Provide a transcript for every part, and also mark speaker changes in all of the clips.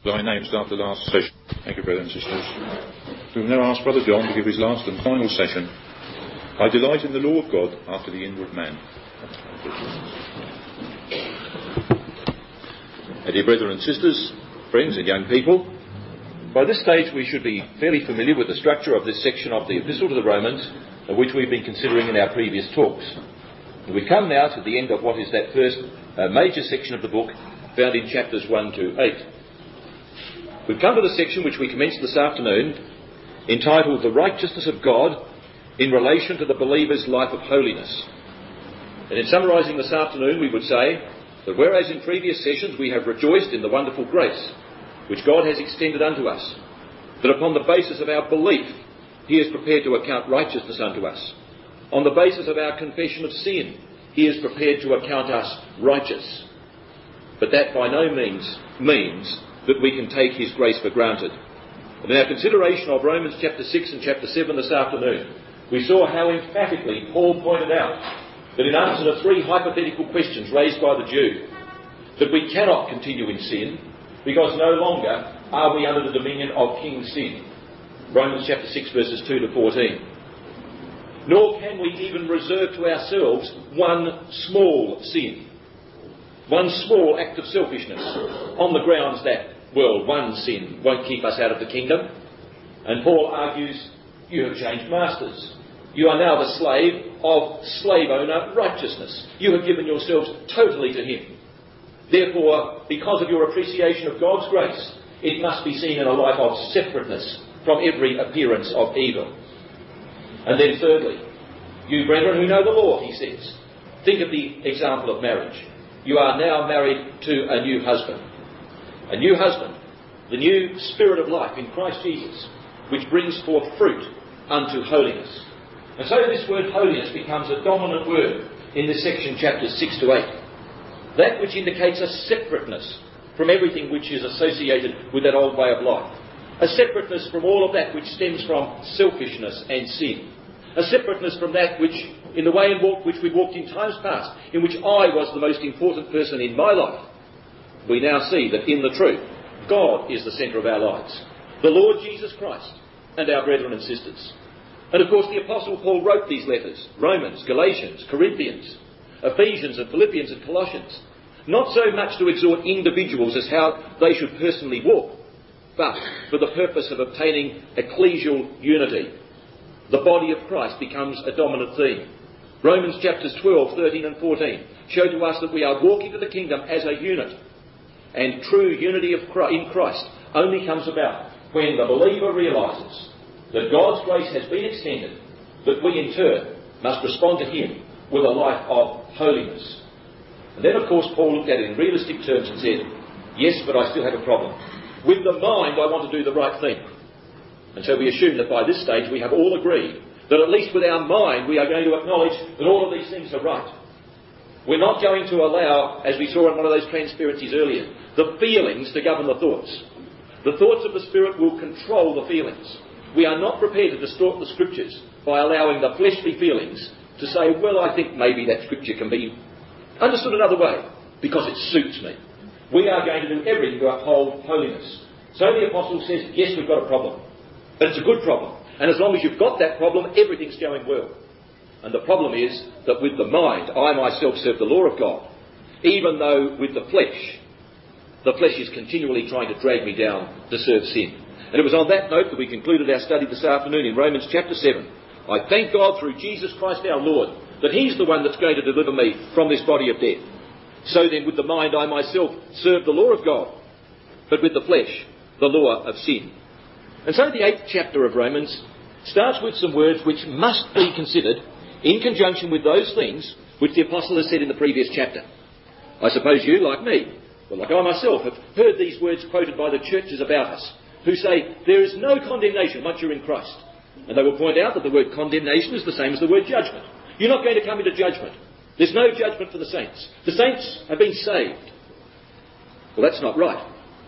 Speaker 1: I announced after last session. Thank you, brothers and sisters. We will now ask Brother John to give his last and final session. I delight in the law of God after the inward man. Dear brethren and sisters, friends and young people, by this stage we should be fairly familiar with the structure of this section of the Epistle to the Romans, which we've been considering in our previous talks. We've come now to the end of what is that first major section of the book, found in chapters 1 to 8. We've come to the section which we commenced this afternoon, entitled The Righteousness of God in Relation to the Believer's Life of Holiness. And in summarising this afternoon, we would say that whereas in previous sessions we have rejoiced in the wonderful grace which God has extended unto us, that upon the basis of our belief He is prepared to account righteousness unto us. On the basis of our confession of sin, He is prepared to account us righteous. But that by no means means that we can take His grace for granted. And in our consideration of Romans chapter 6 and chapter 7 this afternoon, we saw how emphatically Paul pointed out that in answer to three hypothetical questions raised by the Jew, that we cannot continue in sin because no longer are we under the dominion of King Sin. Romans chapter 6 verses 2 to 14. Nor can we even reserve to ourselves one small sin, one small act of selfishness, on the grounds that, well, one sin won't keep us out of the kingdom. And Paul argues, you have changed masters. You are now the slave of slave owner righteousness. You have given yourselves totally to him. Therefore, because of your appreciation of God's grace, it must be seen in a life of separateness from every appearance of evil. And then thirdly, you brethren who know the law, he says, think of the example of marriage. You are now married to a new husband. A new husband, the new spirit of life in Christ Jesus, which brings forth fruit unto holiness. And so this word holiness becomes a dominant word in this section, chapters 6 to 8. That which indicates a separateness from everything which is associated with that old way of life. A separateness from all of that which stems from selfishness and sin. A separateness from that which, in the way and walk which we walked in times past, in which I was the most important person in my life. We now see that in the truth, God is the centre of our lives. The Lord Jesus Christ and our brethren and sisters. And of course the Apostle Paul wrote these letters, Romans, Galatians, Corinthians, Ephesians and Philippians and Colossians, not so much to exhort individuals as how they should personally walk, but for the purpose of obtaining ecclesial unity. The body of Christ becomes a dominant theme. Romans chapters 12, 13 and 14 show to us that we are walking to the kingdom as a unit. And true unity in Christ only comes about when the believer realises that God's grace has been extended, that we in turn must respond to Him with a life of holiness. And then of course Paul looked at it in realistic terms and said, yes, but I still have a problem. With the mind I want to do the right thing. And so we assume that by this stage we have all agreed that at least with our mind we are going to acknowledge that all of these things are right. We're not going to allow, as we saw in one of those transparencies earlier, the feelings to govern the thoughts. The thoughts of the Spirit will control the feelings. We are not prepared to distort the Scriptures by allowing the fleshly feelings to say, well, I think maybe that Scripture can be understood another way because it suits me. We are going to do everything to uphold holiness. So the Apostle says, yes, we've got a problem. But it's a good problem. And as long as you've got that problem, everything's going well. And the problem is that with the mind, I myself serve the law of God, even though with the flesh is continually trying to drag me down to serve sin. And it was on that note that we concluded our study this afternoon in Romans chapter 7. I thank God through Jesus Christ our Lord that He's the one that's going to deliver me from this body of death. So then with the mind I myself serve the law of God, but with the flesh the law of sin. And so the 8th chapter of Romans starts with some words which must be considered in conjunction with those things which the Apostle has said in the previous chapter. I suppose you, like me, well, like I myself, have heard these words quoted by the churches about us, who say, there is no condemnation once you're in Christ. And they will point out that the word condemnation is the same as the word judgment. You're not going to come into judgment. There's no judgment for the saints. The saints have been saved. Well, that's not right.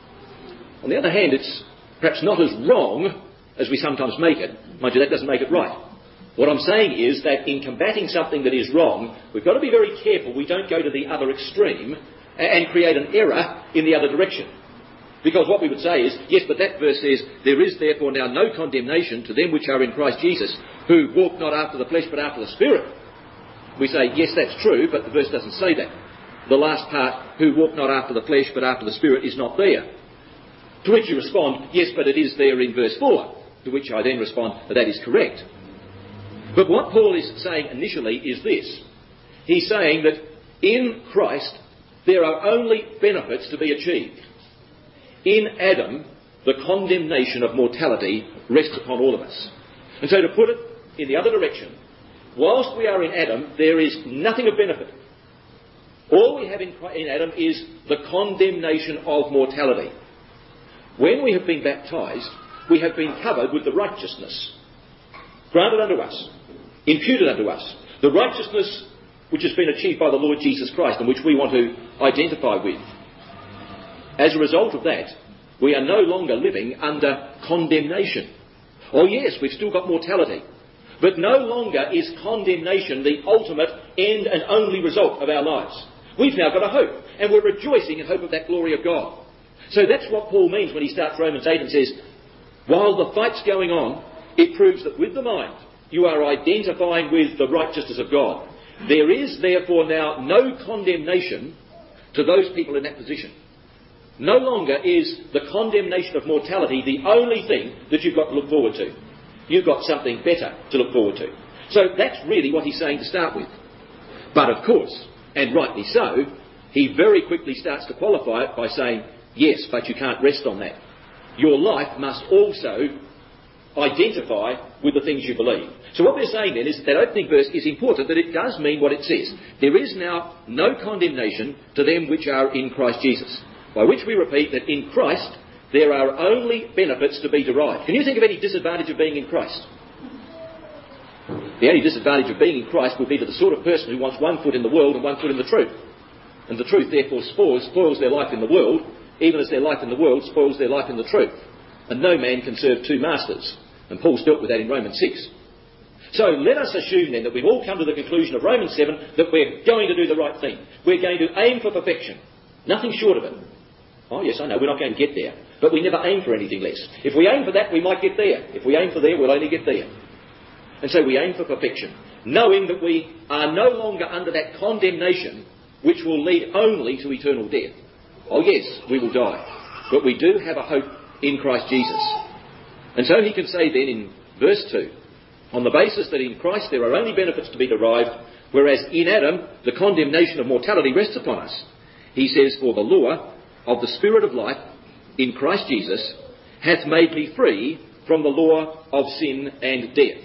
Speaker 1: On the other hand, it's perhaps not as wrong as we sometimes make it. Mind you, that doesn't make it right. What I'm saying is that in combating something that is wrong, we've got to be very careful we don't go to the other extreme and create an error in the other direction. Because what we would say is, yes, but that verse says, there is therefore now no condemnation to them which are in Christ Jesus, who walk not after the flesh but after the Spirit. We say, yes, that's true, but the verse doesn't say that. The last part, who walk not after the flesh but after the Spirit, is not there. To which you respond, yes, but it is there in verse 4. To which I then respond, that is correct. But what Paul is saying initially is this. He's saying that in Christ there are only benefits to be achieved. In Adam, the condemnation of mortality rests upon all of us. And so to put it in the other direction, whilst we are in Adam, there is nothing of benefit. All we have in Adam is the condemnation of mortality. When we have been baptised, we have been covered with the righteousness granted unto us, imputed unto us. The righteousness which has been achieved by the Lord Jesus Christ and which we want to identify with. As a result of that, we are no longer living under condemnation. Oh yes, we've still got mortality. But no longer is condemnation the ultimate end and only result of our lives. We've now got a hope, and we're rejoicing in hope of that glory of God. So that's what Paul means when he starts Romans 8 and says, while the fight's going on, it proves that with the mind you are identifying with the righteousness of God. There is therefore now no condemnation to those people in that position. No longer is the condemnation of mortality the only thing that you've got to look forward to. You've got something better to look forward to. So that's really what he's saying to start with. But of course, and rightly so, he very quickly starts to qualify it by saying, yes, but you can't rest on that. Your life must also identify with the things you believe. So what we're saying then is that opening verse is important, that it does mean what it says. There is now no condemnation to them which are in Christ Jesus. By which we repeat that in Christ there are only benefits to be derived. Can you think of any disadvantage of being in Christ? The only disadvantage of being in Christ would be to the sort of person who wants one foot in the world and one foot in the truth. And the truth therefore spoils their life in the world, even as their life in the world spoils their life in the truth. And no man can serve two masters. And Paul's dealt with that in Romans 6. So let us assume then that we've all come to the conclusion of Romans 7 that we're going to do the right thing. We're going to aim for perfection. Nothing short of it. Oh yes, I know, we're not going to get there. But we never aim for anything less. If we aim for that, we might get there. If we aim for there, we'll only get there. And so we aim for perfection, knowing that we are no longer under that condemnation which will lead only to eternal death. Oh yes, we will die. But we do have a hope in Christ Jesus. And so he can say then in verse 2, on the basis that in Christ there are only benefits to be derived, whereas in Adam the condemnation of mortality rests upon us. He says, for the law of the Spirit of life in Christ Jesus hath made me free from the law of sin and death.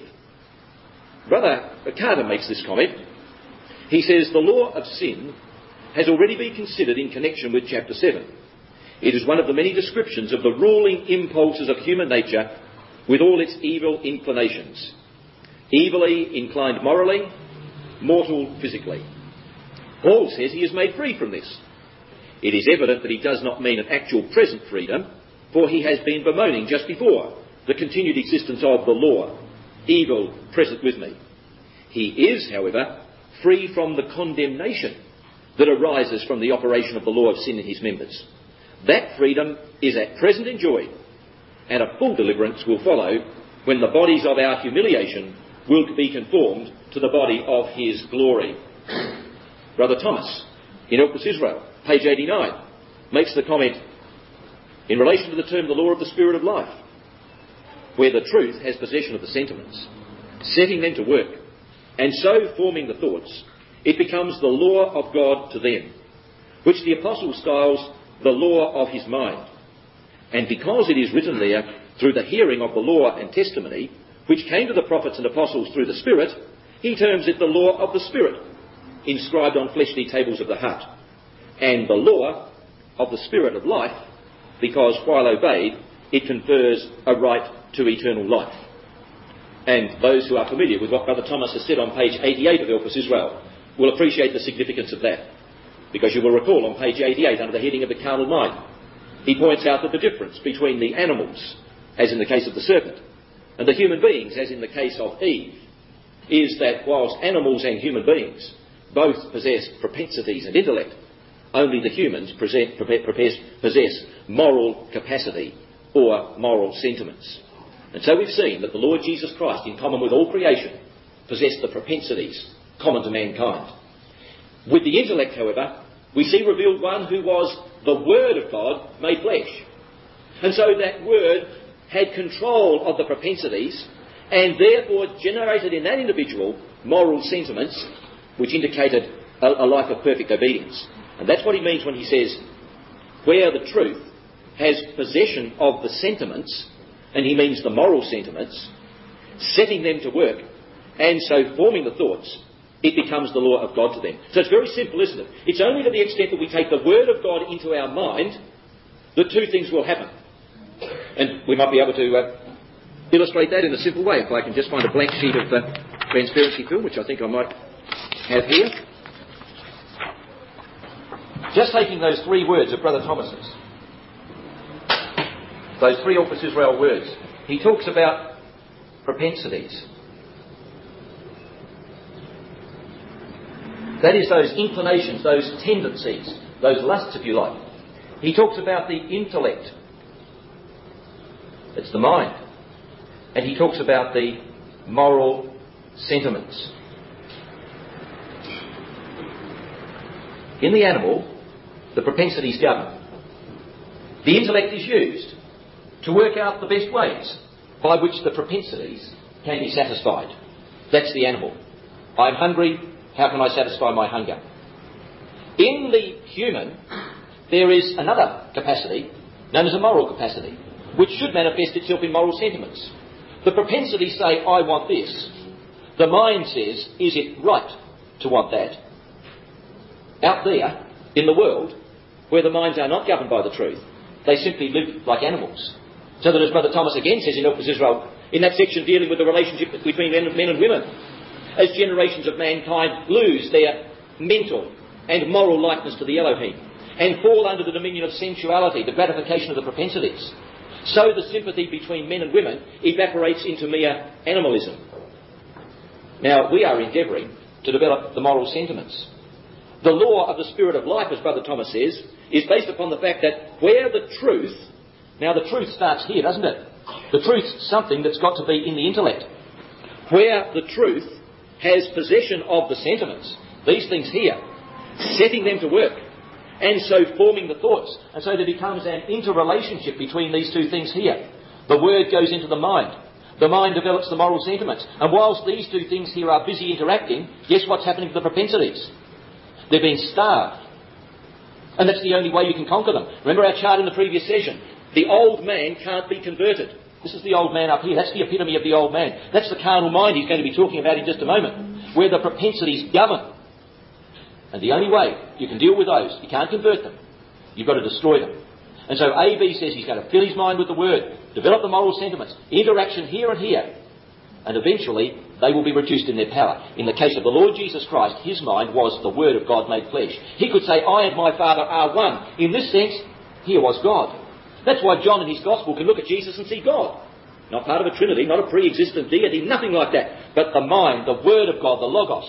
Speaker 1: Brother Carter makes this comment. He says the law of sin has already been considered in connection with chapter 7. It is one of the many descriptions of the ruling impulses of human nature with all its evil inclinations. Evilly inclined morally, mortal physically. Paul says he is made free from this. It is evident that he does not mean an actual present freedom, for he has been bemoaning just before the continued existence of the law, evil present with me. He is, however, free from the condemnation that arises from the operation of the law of sin in his members. That freedom is at present enjoyed, and a full deliverance will follow when the bodies of our humiliation will be conformed to the body of his glory. Brother Thomas, in Elpis Israel, page 89, makes the comment in relation to the term the law of the Spirit of life, where the truth has possession of the sentiments, setting them to work, and so forming the thoughts, it becomes the law of God to them, which the apostle styles the law of his mind. And because it is written there, through the hearing of the law and testimony, which came to the prophets and apostles through the Spirit, he terms it the law of the Spirit, inscribed on fleshly tables of the heart, and the law of the Spirit of life, because while obeyed, it confers a right to eternal life. And those who are familiar with what Brother Thomas has said on page 88 of Elpis Israel will appreciate the significance of that. Because you will recall on page 88, under the heading of the carnal mind, he points out that the difference between the animals, as in the case of the serpent, and the human beings, as in the case of Eve, is that whilst animals and human beings both possess propensities and intellect, only the humans possess moral capacity or moral sentiments. And so we've seen that the Lord Jesus Christ, in common with all creation, possessed the propensities common to mankind. With the intellect, however, we see revealed one who was the Word of God made flesh. And so that Word had control of the propensities and therefore generated in that individual moral sentiments which indicated a life of perfect obedience. And that's what he means when he says, where the truth has possession of the sentiments, and he means the moral sentiments, setting them to work, and so forming the thoughts, it becomes the law of God to them. So it's very simple, isn't it? It's only to the extent that we take the Word of God into our mind that two things will happen. And we might be able to illustrate that in a simple way. If I can just find a blank sheet of transparency film, which I think I might have here. Just taking those three words of Brother Thomas's, those three Orpus Israel words, he talks about propensities. That is, those inclinations, those tendencies, those lusts, if you like. He talks about the intellect. It's the mind. And he talks about the moral sentiments. In the animal, the propensities govern. The intellect is used to work out the best ways by which the propensities can be satisfied. That's the animal. I'm hungry. How can I satisfy my hunger? In the human, there is another capacity, known as a moral capacity, which should manifest itself in moral sentiments. The propensities say, I want this. The mind says, is it right to want that? Out there, in the world, where the minds are not governed by the truth, they simply live like animals. So that, as Brother Thomas again says in Orpus Israel, in that section dealing with the relationship between men and women, as generations of mankind lose their mental and moral likeness to the Elohim and fall under the dominion of sensuality, the gratification of the propensities, so the sympathy between men and women evaporates into mere animalism. Now, we are endeavouring to develop the moral sentiments. The law of the spirit of life, as Brother Thomas says, is based upon the fact that where the truth, now the truth starts here, doesn't it? The truth's something that's got to be in the intellect. Where the truth has possession of the sentiments, these things here, setting them to work, and so forming the thoughts. And so there becomes an interrelationship between these two things here. The word goes into the mind. The mind develops the moral sentiments. And whilst these two things here are busy interacting, guess what's happening to the propensities? They're being starved. And that's the only way you can conquer them. Remember our chart in the previous session. The old man can't be converted. This is the old man up here. That's the epitome of the old man. That's the carnal mind he's going to be talking about in just a moment, where the propensities govern. And the only way you can deal with those, you can't convert them, you've got to destroy them. And so A.B. says he's going to fill his mind with the Word, develop the moral sentiments, interaction here and here, and eventually they will be reduced in their power. In the case of the Lord Jesus Christ, his mind was the Word of God made flesh. He could say, I and my Father are one. In this sense, here was God. That's why John in his Gospel can look at Jesus and see God. Not part of a Trinity, not a pre-existent deity, nothing like that. But the mind, the Word of God, the Logos,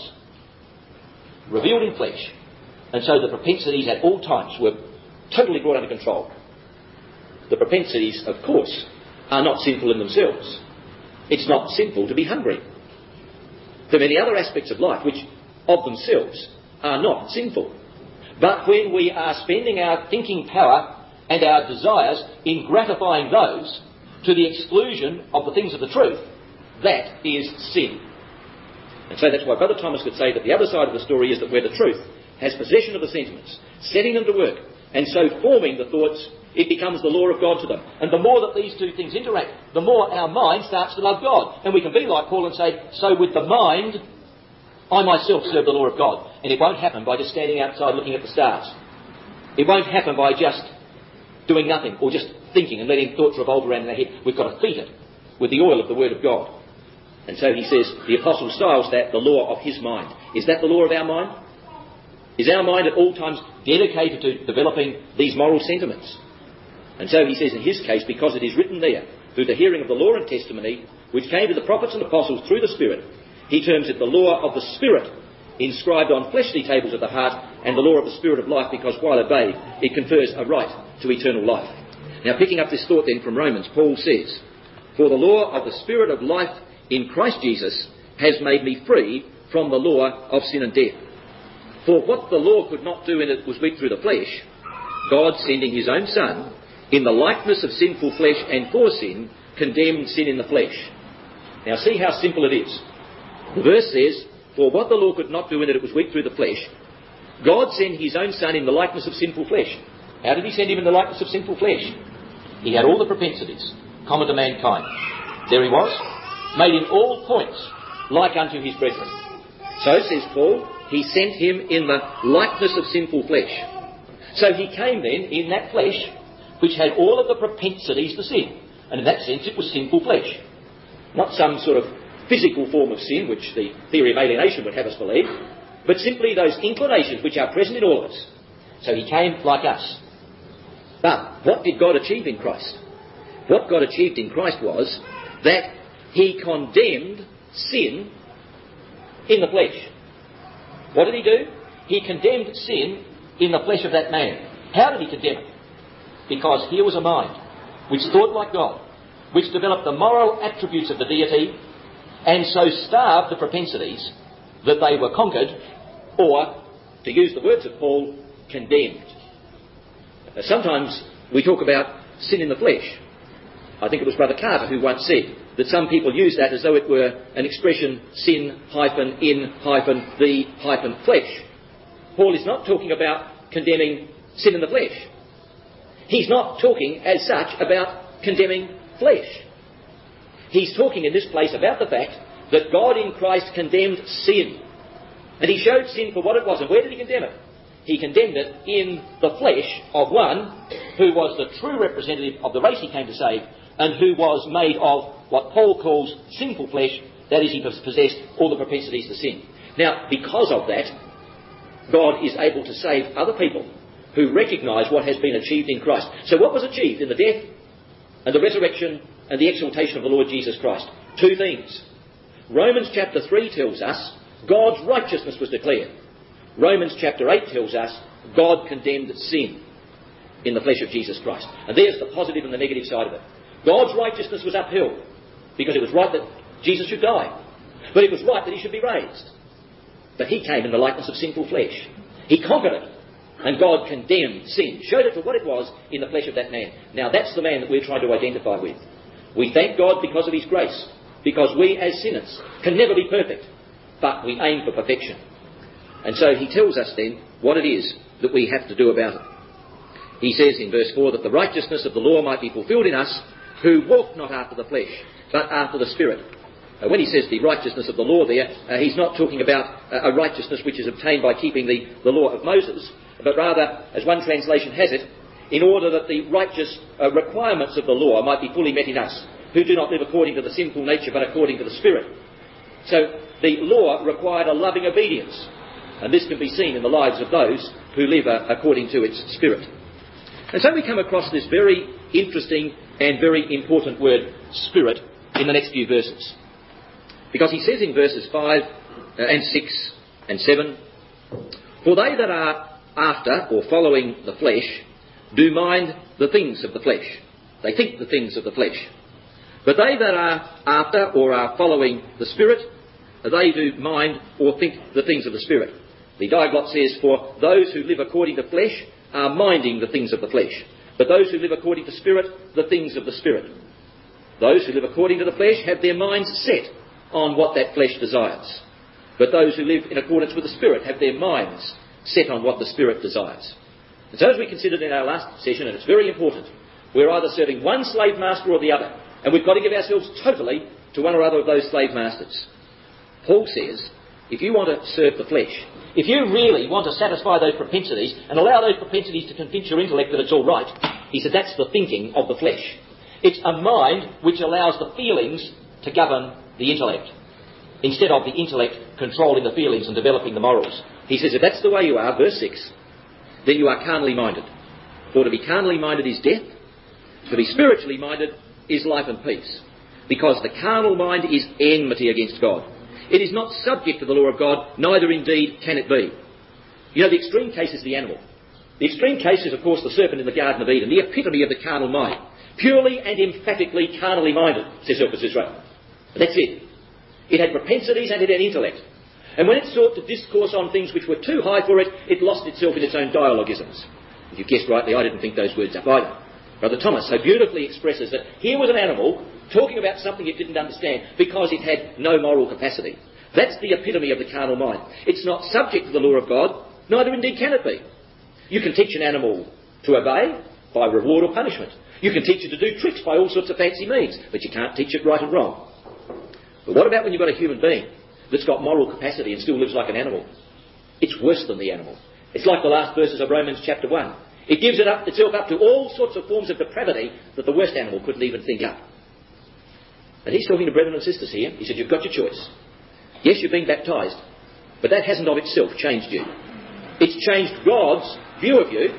Speaker 1: revealed in flesh. And so the propensities at all times were totally brought under control. The propensities, of course, are not sinful in themselves. It's not sinful to be hungry. There are many other aspects of life which, of themselves, are not sinful. But when we are spending our thinking power and our desires in gratifying those to the exclusion of the things of the truth, that is sin. And so that's why Brother Thomas could say that the other side of the story is that where the truth has possession of the sentiments, setting them to work, and so forming the thoughts, it becomes the law of God to them. And the more that these two things interact, the more our mind starts to love God. And we can be like Paul and say, so with the mind, I myself serve the law of God. And it won't happen by just standing outside looking at the stars. It won't happen by just doing nothing or just thinking and letting thoughts revolve around in our head. We've got to feed it with the oil of the Word of God. And so he says, the Apostle styles that the law of his mind. Is that the law of our mind? Is our mind at all times dedicated to developing these moral sentiments? And so he says in his case, because it is written there, through the hearing of the law and testimony, which came to the prophets and apostles through the Spirit, he terms it the law of the Spirit, inscribed on fleshly tables of the heart, and the law of the Spirit of life, because while obeyed, it confers a right to eternal life. Now, picking up this thought then from Romans, Paul says, "For the law of the Spirit of life in Christ Jesus has made me free from the law of sin and death. For what the law could not do in it was weak through the flesh, God sending his own Son, in the likeness of sinful flesh and for sin, condemned sin in the flesh." Now see how simple it is. The verse says, "For what the law could not do in it was weak through the flesh, God sent his own Son in the likeness of sinful flesh." How did he send him in the likeness of sinful flesh? He had all the propensities common to mankind. There he was, made in all points like unto his brethren. So, says Paul, he sent him in the likeness of sinful flesh. So he came then in that flesh which had all of the propensities to sin. And in that sense it was sinful flesh. Not some sort of physical form of sin, which the theory of alienation would have us believe, but simply those inclinations which are present in all of us. So he came like us. But what did God achieve in Christ? What God achieved in Christ was that he condemned sin in the flesh. What did he do? He condemned sin in the flesh of that man. How did he condemn it? Because here was a mind which thought like God, which developed the moral attributes of the deity, and so starved the propensities that they were conquered, or, to use the words of Paul, condemned. Sometimes we talk about sin in the flesh. I think it was Brother Carter who once said that some people use that as though it were an expression, sin-in-the-flesh. Paul is not talking about condemning sin in the flesh. He's not talking as such about condemning flesh. He's talking in this place about the fact that God in Christ condemned sin. And he showed sin for what it was. And where did he condemn it? He condemned it in the flesh of one who was the true representative of the race he came to save, and who was made of what Paul calls sinful flesh, that is, he possessed all the propensities to sin. Now, because of that, God is able to save other people who recognise what has been achieved in Christ. So what was achieved in the death and the resurrection and the exaltation of the Lord Jesus Christ? Two things. Romans chapter 3 tells us God's righteousness was declared. Romans chapter 8 tells us God condemned sin in the flesh of Jesus Christ. And there's the positive and the negative side of it. God's righteousness was upheld because it was right that Jesus should die. But it was right that he should be raised. But he came in the likeness of sinful flesh. He conquered it. And God condemned sin, showed it for what it was in the flesh of that man. Now that's the man that we're trying to identify with. We thank God because of his grace, because we as sinners can never be perfect, but we aim for perfection. And so he tells us then what it is that we have to do about it. He says in verse 4 that the righteousness of the law might be fulfilled in us who walk not after the flesh, but after the Spirit. When he says the righteousness of the law there, he's not talking about a righteousness which is obtained by keeping the law of Moses, but rather, as one translation has it, in order that the righteous requirements of the law might be fully met in us, who do not live according to the sinful nature, but according to the Spirit. So the law required a loving obedience, and this can be seen in the lives of those who live according to its Spirit. And so we come across this very interesting and very important word, Spirit, in the next few verses. Because he says in verses 5 and 6 and 7, "For they that are after or following the flesh do mind the things of the flesh." They think the things of the flesh. "But they that are after or are following the Spirit, they do mind or think the things of the Spirit." The Diaglott says, "For those who live according to flesh are minding the things of the flesh. But those who live according to Spirit, the things of the Spirit." Those who live according to the flesh have their minds set on what that flesh desires. But those who live in accordance with the Spirit have their minds set on what the Spirit desires. And so as we considered in our last session, and it's very important, we're either serving one slave master or the other. And we've got to give ourselves totally to one or other of those slave masters. Paul says, if you want to serve the flesh, if you really want to satisfy those propensities and allow those propensities to convince your intellect that it's all right, he said that's the thinking of the flesh. It's a mind which allows the feelings to govern the intellect, instead of the intellect controlling the feelings and developing the morals. He says if that's the way you are, verse 6, then you are carnally minded. For to be carnally minded is death, to be spiritually minded is life and peace. Because the carnal mind is enmity against God. It is not subject to the law of God, neither indeed can it be.
Speaker 2: You know, the extreme case is the animal. The extreme case is, of course, the serpent in the Garden of Eden, the epitome of the carnal mind. Purely and emphatically carnally minded, says Elpis Israel. That's it. It had propensities and it had intellect. And when it sought to discourse on things which were too high for it, it lost itself in its own dialogisms. If you guessed rightly, I didn't think those words up either. Brother Thomas so beautifully expresses that here was an animal talking about something it didn't understand because it had no moral capacity. That's the epitome of the carnal mind. It's not subject to the law of God, neither indeed can it be. You can teach an animal to obey by reward or punishment. You can teach it to do tricks by all sorts of fancy means, but you can't teach it right and wrong. But what about when you've got a human being that's got moral capacity and still lives like an animal? It's worse than the animal. It's like the last verses of Romans chapter 1. It gives itself up to all sorts of forms of depravity that the worst animal couldn't even think up. And he's talking to brethren and sisters here. He said, you've got your choice. Yes, you've been baptised, but that hasn't of itself changed you. It's changed God's view of you.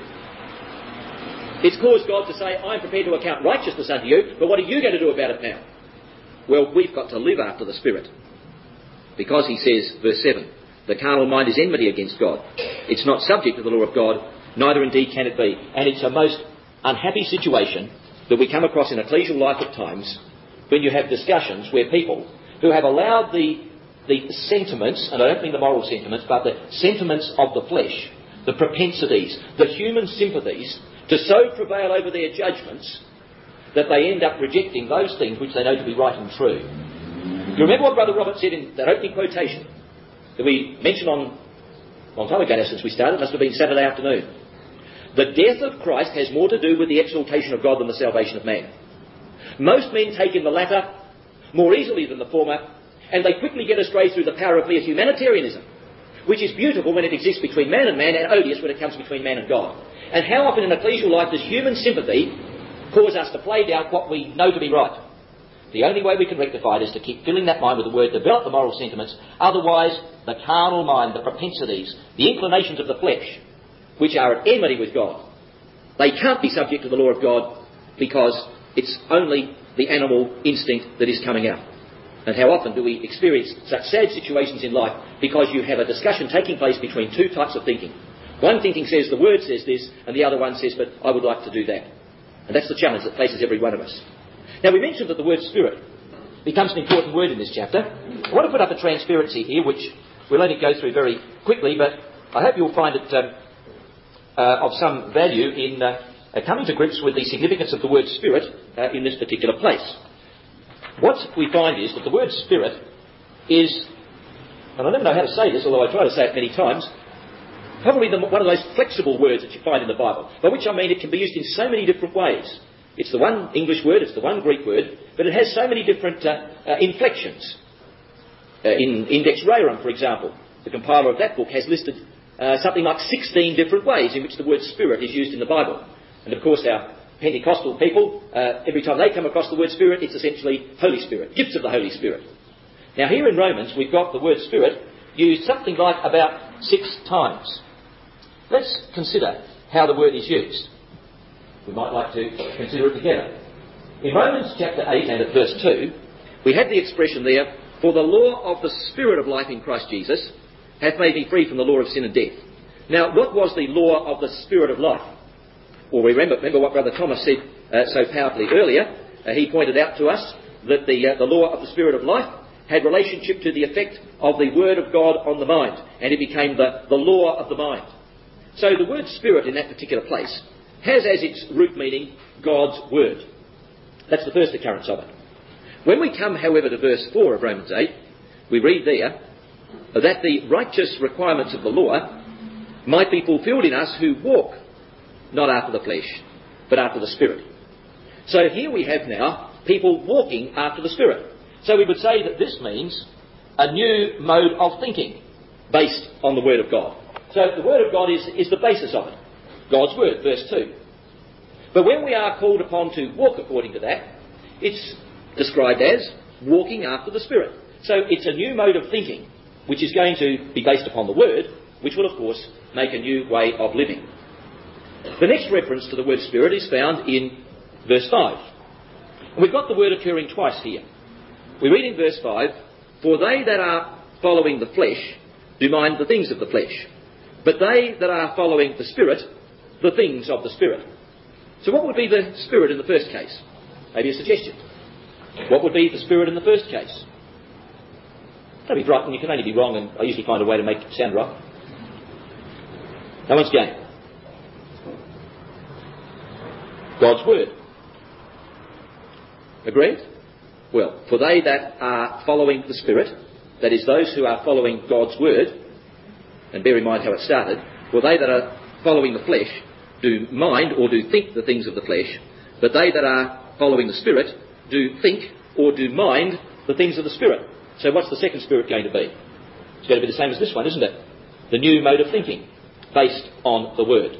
Speaker 2: It's caused God to say, I'm prepared to account righteousness unto you, but what are you going to do about it now? Well, we've got to live after the Spirit. Because he says, verse 7, the carnal mind is enmity against God. It's not subject to the law of God, neither indeed can it be. And it's a most unhappy situation that we come across in ecclesial life at times when you have discussions where people who have allowed the sentiments, and I don't mean the moral sentiments, but the sentiments of the flesh, the propensities, the human sympathies, to so prevail over their judgments that they end up rejecting those things which they know to be right and true. You remember what Brother Robert said in that opening quotation that we mentioned on a long time ago now since we started, must have been Saturday afternoon. The death of Christ has more to do with the exaltation of God than the salvation of man. Most men take in the latter more easily than the former, and they quickly get astray through the power of mere humanitarianism, which is beautiful when it exists between man and man, and odious when it comes between man and God. And how often in ecclesial life does human sympathy cause us to play down what we know to be right? The only way we can rectify it is to keep filling that mind with the word, develop the moral sentiments. Otherwise, the carnal mind, the propensities, the inclinations of the flesh, which are at enmity with God, they can't be subject to the law of God because it's only the animal instinct that is coming out. And how often do we experience such sad situations in life because you have a discussion taking place between two types of thinking. One thinking says the word says this, and the other one says, but I would like to do that. And that's the challenge that faces every one of us. Now, we mentioned that the word spirit becomes an important word in this chapter. I want to put up a transparency here, which we'll only go through very quickly, but I hope you'll find it of some value in coming to grips with the significance of the word spirit in this particular place. What we find is that the word spirit is, and I never know how to say this, although I try to say it many times, probably one of those flexible words that you find in the Bible, by which I mean it can be used in so many different ways. It's the one English word, it's the one Greek word, but it has so many different inflections. In Index Rerum, for example, the compiler of that book has listed something like 16 different ways in which the word spirit is used in the Bible. And of course our Pentecostal people, every time they come across the word spirit, it's essentially Holy Spirit, gifts of the Holy Spirit. Now here in Romans we've got the word spirit used something like about 6 times. Let's consider how the word is used. We might like to consider it together. In Romans chapter 8 and at verse 2, we have the expression there, for the law of the Spirit of life in Christ Jesus hath made me free from the law of sin and death. Now, what was the law of the Spirit of life? Well, remember what Brother Thomas said so powerfully earlier. He pointed out to us that the law of the Spirit of life had relationship to the effect of the Word of God on the mind, and it became the law of the mind. So the word Spirit in that particular place has as its root meaning God's Word. That's the first occurrence of it. When we come, however, to verse 4 of Romans 8, we read there that the righteous requirements of the law might be fulfilled in us who walk not after the flesh, but after the Spirit. So here we have now people walking after the Spirit. So we would say that this means a new mode of thinking based on the Word of God. So the Word of God is the basis of it. God's Word, verse 2. But when we are called upon to walk according to that, it's described as walking after the Spirit. So it's a new mode of thinking, which is going to be based upon the Word, which will, of course, make a new way of living. The next reference to the word Spirit is found in verse 5. And we've got the word occurring twice here. We read in verse 5, for they that are following the flesh do mind the things of the flesh, but they that are following the Spirit, the things of the Spirit. So what would be the Spirit in the first case? Maybe a suggestion. What would be the Spirit in the first case? Don't be frightened, you can only be wrong, and I usually find a way to make it sound right. No one's game. God's Word. Agreed? Well, for they that are following the Spirit, that is, those who are following God's Word, and bear in mind how it started, for they that are following the flesh do mind or do think the things of the flesh, but they that are following the Spirit do think or do mind the things of the Spirit. So what's the second Spirit going to be? It's going to be the same as this one, isn't it? The new mode of thinking, based on the Word.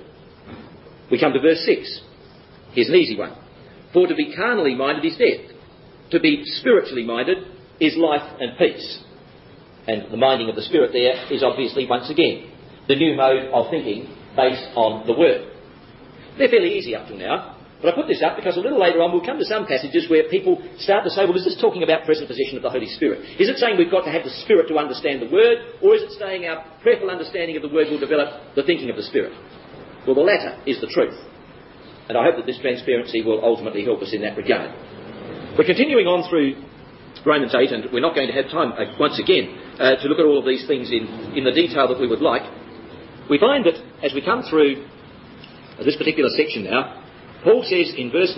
Speaker 2: We come to verse 6. Here's an easy one. For to be carnally minded is death. To be spiritually minded is life and peace. And the minding of the Spirit there is obviously, once again, the new mode of thinking based on the Word. They're fairly easy up till now, but I put this up because a little later on we'll come to some passages where people start to say, well, is this talking about present possession of the Holy Spirit? Is it saying we've got to have the Spirit to understand the Word, or is it saying our prayerful understanding of the Word will develop the thinking of the Spirit? Well, the latter is the truth. And I hope that this transparency will ultimately help us in that regard. We're continuing on through Romans 8, and we're not going to have time, once again, to look at all of these things in the detail that we would like. We find that as we come through this particular section now, Paul says in verse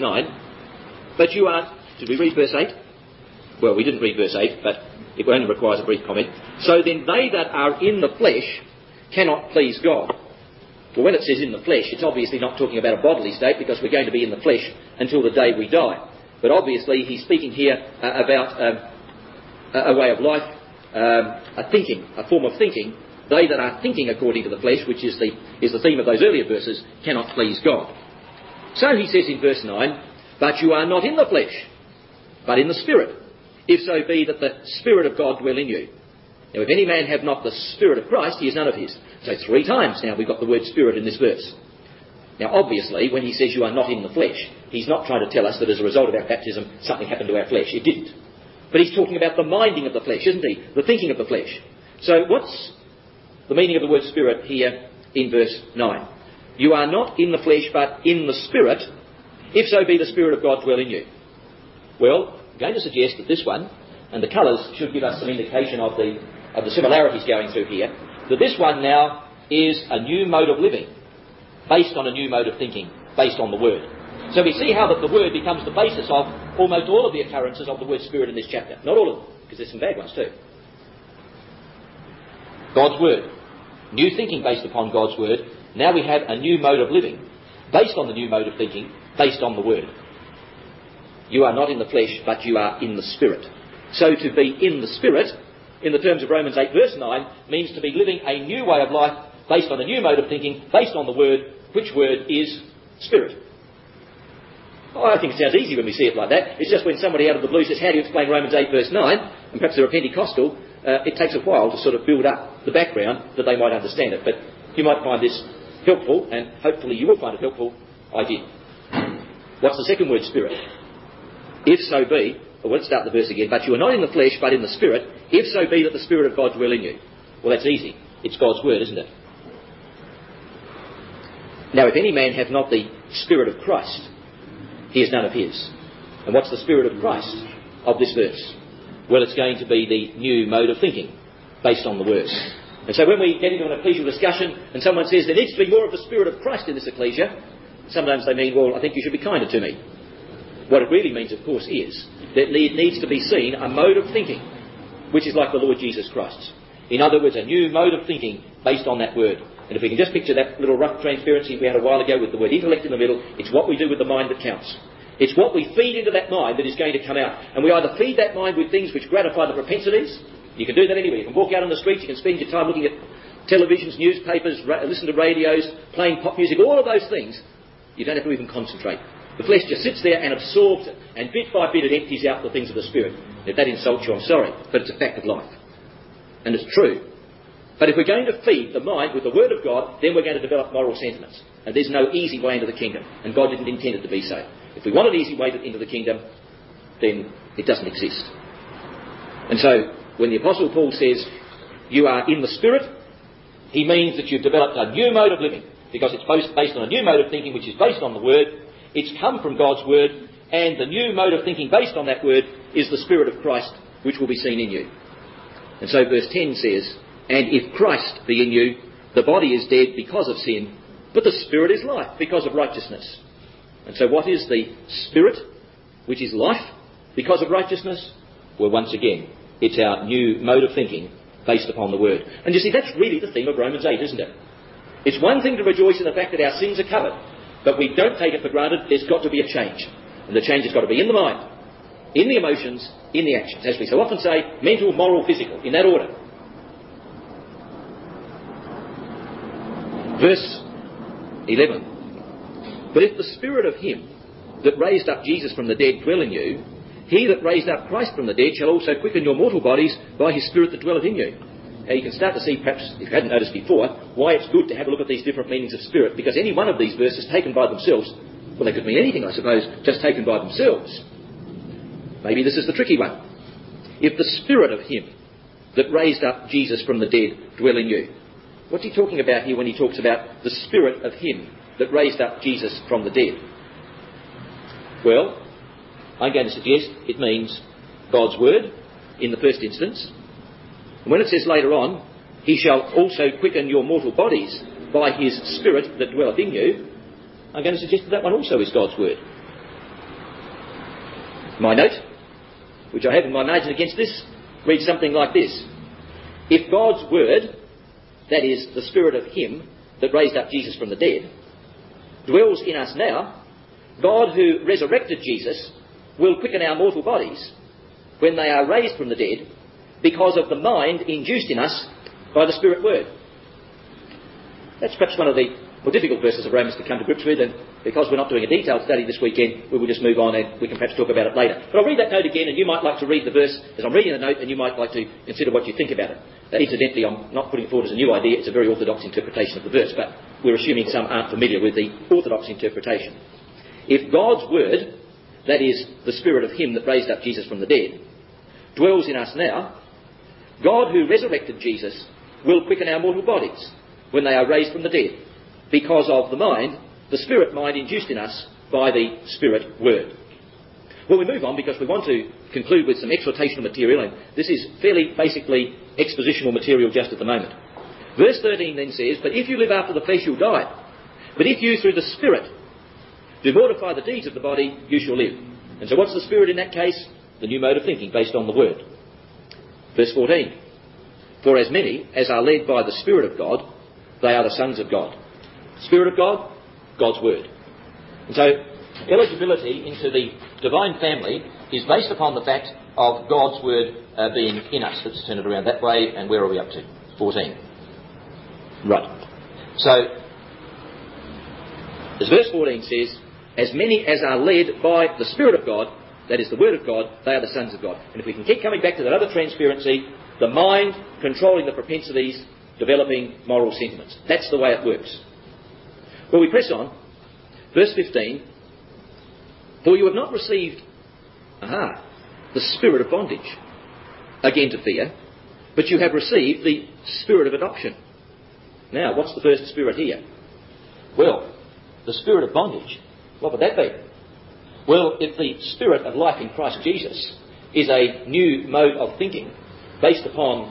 Speaker 2: 9, but you are... Did we read verse 8? Well, we didn't read verse 8, but it only requires a brief comment. So then they that are in the flesh cannot please God. Well, when it says in the flesh, it's obviously not talking about a bodily state, because we're going to be in the flesh until the day we die. But obviously he's speaking here about a way of life, a thinking, a form of thinking. They that are thinking according to the flesh, which is the theme of those earlier verses, cannot please God. So he says in verse 9, but you are not in the flesh, but in the Spirit, if so be that the Spirit of God dwell in you. Now, if any man have not the Spirit of Christ, he is none of his. So 3 times now we've got the word Spirit in this verse. Now, obviously, when he says you are not in the flesh, he's not trying to tell us that as a result of our baptism, something happened to our flesh. It didn't. But he's talking about the minding of the flesh, isn't he? The thinking of the flesh. So what's the meaning of the word Spirit here in verse 9? You are not in the flesh, but in the Spirit, if so be the Spirit of God dwell in you. Well, I'm going to suggest that this one, and the colours should give us some indication of the similarities going through here, that this one now is a new mode of living, based on a new mode of thinking, based on the Word. So we see how that the Word becomes the basis of almost all of the occurrences of the word Spirit in this chapter. Not all of them, because there's some bad ones too. God's Word. New thinking based upon God's Word. Now we have a new mode of living, based on the new mode of thinking, based on the Word. You are not in the flesh, but you are in the Spirit. So to be in the Spirit, in the terms of Romans 8 verse 9, means to be living a new way of life, based on a new mode of thinking, based on the Word, which Word is Spirit. Oh, I think it sounds easy when we see it like that. It's just when somebody out of the blue says, how do you explain Romans 8 verse 9? And perhaps they're a Pentecostal, it takes a while to sort of build up the background that they might understand it. But you might find this helpful, and hopefully you will find it helpful. I did. What's the second word, Spirit? If so be, well, let's start the verse again. But you are not in the flesh, but in the Spirit, if so be that the Spirit of God dwell in you. Well, that's easy. It's God's Word, isn't it? Now, if any man have not the Spirit of Christ, he is none of his. And what's the Spirit of Christ of this verse? Well, it's going to be the new mode of thinking, based on the Word. And so when we get into an ecclesial discussion and someone says there needs to be more of the Spirit of Christ in this ecclesia, sometimes they mean, well, I think you should be kinder to me. What it really means, of course, is that it needs to be seen a mode of thinking, which is like the Lord Jesus Christ's. In other words, a new mode of thinking based on that Word. And if we can just picture that little rough transparency we had a while ago with the word intellect in the middle, it's what we do with the mind that counts. It's what we feed into that mind that is going to come out. And we either feed that mind with things which gratify the propensities. You can do that anywhere. You can walk out on the streets, you can spend your time looking at televisions, newspapers, listen to radios, playing pop music, all of those things. You don't have to even concentrate. The flesh just sits there and absorbs it, and bit by bit it empties out the things of the Spirit. If that insults you, I'm sorry, but it's a fact of life. And it's true. But if we're going to feed the mind with the Word of God, then we're going to develop moral sentiments. And there's no easy way into the kingdom, and God didn't intend it to be so. If we want an easy way into the kingdom, then it doesn't exist. And so, when the Apostle Paul says, you are in the Spirit, he means that you've developed a new mode of living, because it's based on a new mode of thinking which is based on the Word. It's come from God's Word, and the new mode of thinking based on that Word is the Spirit of Christ, which will be seen in you. And so verse 10 says, and if Christ be in you, the body is dead because of sin, but the Spirit is life because of righteousness. And so what is the Spirit, which is life because of righteousness? Well, once again, it's our new mode of thinking based upon the Word. And you see, that's really the theme of Romans 8, isn't it? It's one thing to rejoice in the fact that our sins are covered, but we don't take it for granted. There's got to be a change. And the change has got to be in the mind, in the emotions, in the actions. As we so often say, mental, moral, physical, in that order. Verse 11. But if the Spirit of him that raised up Jesus from the dead dwell in you, he that raised up Christ from the dead shall also quicken your mortal bodies by his Spirit that dwelleth in you. Now you can start to see, perhaps, if you hadn't noticed before, why it's good to have a look at these different meanings of Spirit, because any one of these verses taken by themselves, well, they could mean anything, I suppose, just taken by themselves. Maybe this is the tricky one. If the Spirit of him that raised up Jesus from the dead dwell in you. What's he talking about here when he talks about the Spirit of him that raised up Jesus from the dead? Well, I'm going to suggest it means God's Word in the first instance. And when it says later on, he shall also quicken your mortal bodies by his Spirit that dwelleth in you, I'm going to suggest that one also is God's Word. My note, which I have in my margin against this, reads something like this. If God's Word, that is, the Spirit of him that raised up Jesus from the dead, dwells in us now, God who resurrected Jesus will quicken our mortal bodies when they are raised from the dead because of the mind induced in us by the Spirit Word. That's perhaps one of the more difficult verses of Romans to come to grips with, and because we're not doing a detailed study this weekend, we will just move on and we can perhaps talk about it later. But I'll read that note again, and you might like to read the verse as I'm reading the note, and you might like to consider what you think about it. Incidentally, I'm not putting it forward as a new idea. It's a very orthodox interpretation of the verse, but we're assuming some aren't familiar with the orthodox interpretation. If God's Word, that is, the Spirit of him that raised up Jesus from the dead, dwells in us now, God who resurrected Jesus will quicken our mortal bodies when they are raised from the dead because of the mind, the Spirit mind induced in us by the Spirit Word. Well, we move on because we want to conclude with some exhortational material, and this is fairly basically expositional material just at the moment. Verse 13 then says, but if you live after the flesh, you'll die. But if you, through the Spirit, do mortify the deeds of the body, you shall live. And so what's the Spirit in that case? The new mode of thinking based on the Word. Verse 14. For as many as are led by the Spirit of God, they are the sons of God. Spirit of God, God's Word. And so eligibility into the divine family is based upon the fact of God's Word being in us. Let's turn it around that way, and where are we up to? 14. Right. So, as verse 14 says, as many as are led by the Spirit of God, that is the Word of God, they are the sons of God. And if we can keep coming back to that other transparency, the mind controlling the propensities, developing moral sentiments. That's the way it works. Well, we press on. Verse 15. For you have not received, the spirit of bondage, again to fear, but you have received the Spirit of adoption. Now, what's the first spirit here? Well, the spirit of bondage. What would that be? Well, if the spirit of life in Christ Jesus is a new mode of thinking based upon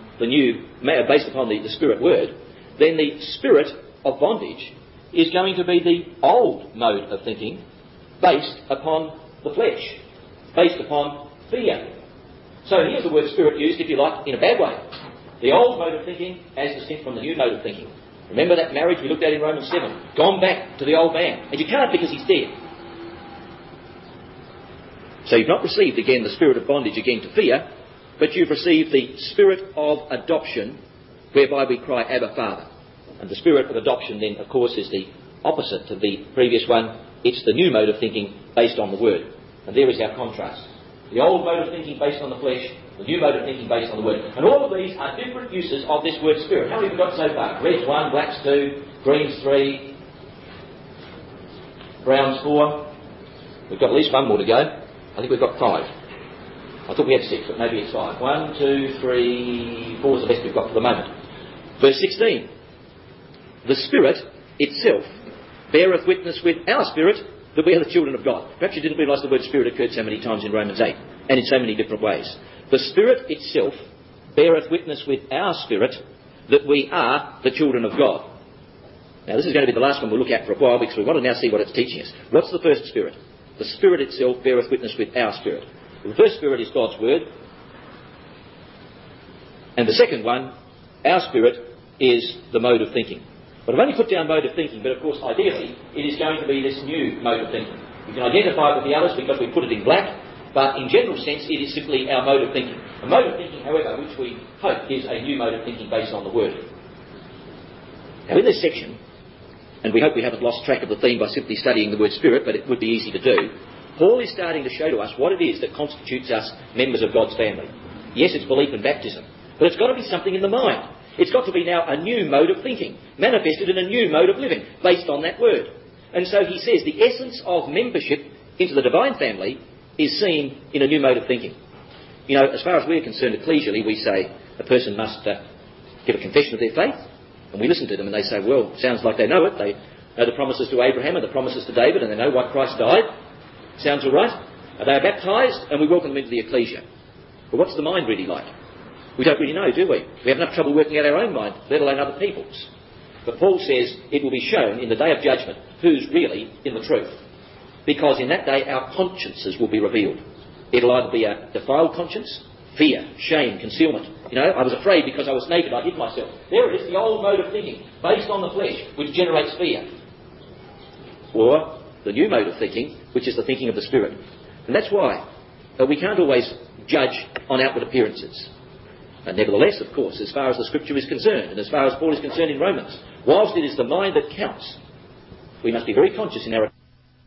Speaker 2: the Spirit Word, then the spirit of bondage is going to be the old mode of thinking based upon the flesh, based upon fear. So here's the word spirit used, if you like, in a bad way. The old mode of thinking as distinct from the new mode of thinking. Remember that marriage we looked at in Romans 7? Gone back to the old man. And you can't because he's dead. So you've not received again the spirit of bondage again to fear, but you've received the Spirit of adoption, whereby we cry, Abba, Father. And the Spirit of adoption then, of course, is the opposite to the previous one. It's the new mode of thinking based on the Word. And there is our contrast. The old mode of thinking based on the flesh, the new mode of thinking based on the Word. And all of these are different uses of this word Spirit. How many have we got so far? Reds 1, blacks 2, greens 3, browns 4. We've got at least one more to go. I think we've got 5. I thought we had 6, but maybe it's 5. 1, 2, 3, 4 is the best we've got for the moment. Verse 16. The Spirit itself beareth witness with our spirit that we are the children of God. Perhaps you didn't realise the word Spirit occurred so many times in Romans 8, and in so many different ways. The Spirit itself beareth witness with our spirit that we are the children of God. Now this is going to be the last one we'll look at for a while, because we want to now see what it's teaching us. What's the first Spirit? The Spirit itself beareth witness with our spirit. The first Spirit is God's Word. And the second one, our spirit, is the mode of thinking. But I've only put down mode of thinking, but of course ideally it is going to be this new mode of thinking. You can identify it with the others because we put it in black, but in general sense it is simply our mode of thinking. A mode of thinking, however, which we hope is a new mode of thinking based on the Word. Now in this section, and we hope we haven't lost track of the theme by simply studying the word Spirit, but it would be easy to do, Paul is starting to show to us what it is that constitutes us members of God's family. Yes, it's belief and baptism, but it's got to be something in the mind. It's got to be now a new mode of thinking, manifested in a new mode of living, based on that word. And so he says the essence of membership into the divine family is seen in a new mode of thinking. You know, as far as we're concerned ecclesially, we say a person must give a confession of their faith, and we listen to them and they say, well, sounds like they know it. They know the promises to Abraham and the promises to David, and they know why Christ died. Sounds all right. They are baptised, and we welcome them into the ecclesia. But what's the mind really like? We don't really know, do we? We have enough trouble working out our own mind, let alone other people's. But Paul says it will be shown in the day of judgment who's really in the truth. Because in that day our consciences will be revealed. It'll either be a defiled conscience, fear, shame, concealment. You know, I was afraid because I was naked, I hid myself. There it is, the old mode of thinking, based on the flesh, which generates fear. Or the new mode of thinking, which is the thinking of the Spirit. And that's why we can't always judge on outward appearances. And nevertheless, of course, as far as the Scripture is concerned, and as far as Paul is concerned in Romans, whilst it is the mind that counts, we must be very conscious in our...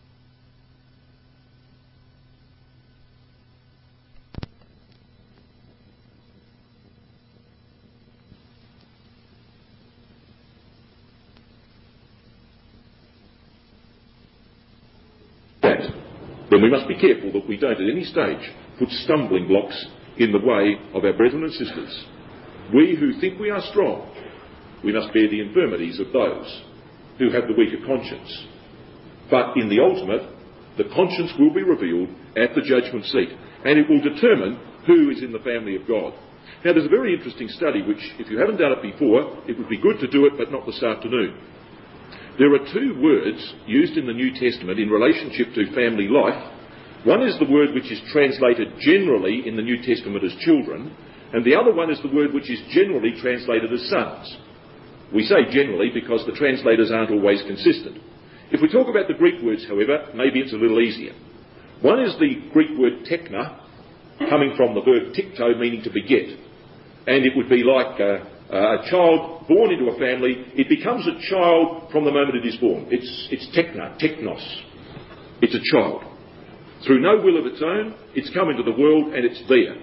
Speaker 3: Then we must be careful that we don't at any stage put stumbling blocks in the way of our brethren and sisters. We who think we are strong, we must bear the infirmities of those who have the weaker conscience. But in the ultimate, the conscience will be revealed at the judgment seat, and it will determine who is in the family of God. Now there's a very interesting study which, if you haven't done it before, it would be good to do it, but not this afternoon. There are two words used in the New Testament in relationship to family life. One is the word which is translated generally in the New Testament as children, and the other one is the word which is generally translated as sons. We say generally because the translators aren't always consistent. If we talk about the Greek words, however, maybe it's a little easier. One is the Greek word tekna, coming from the verb tikto, meaning to beget. And it would be like a child born into a family. It becomes a child from the moment it is born. It's tekna, teknos. It's a child. Through no will of its own, it's come into the world and it's there.